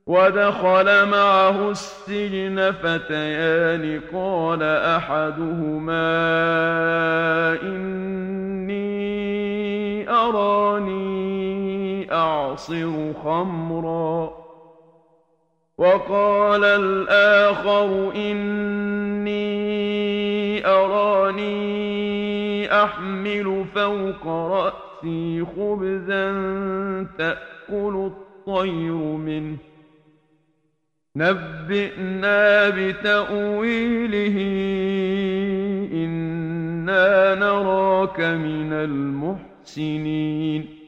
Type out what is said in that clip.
ودخل معه السجن فتيان قال أحدهما إني أراني أعصر خمرا وقال الآخر إني أراني أحمل فوق رأسي خبزا تأكل الطير منه نبئنا بتأويله إنا نراك من المحسنين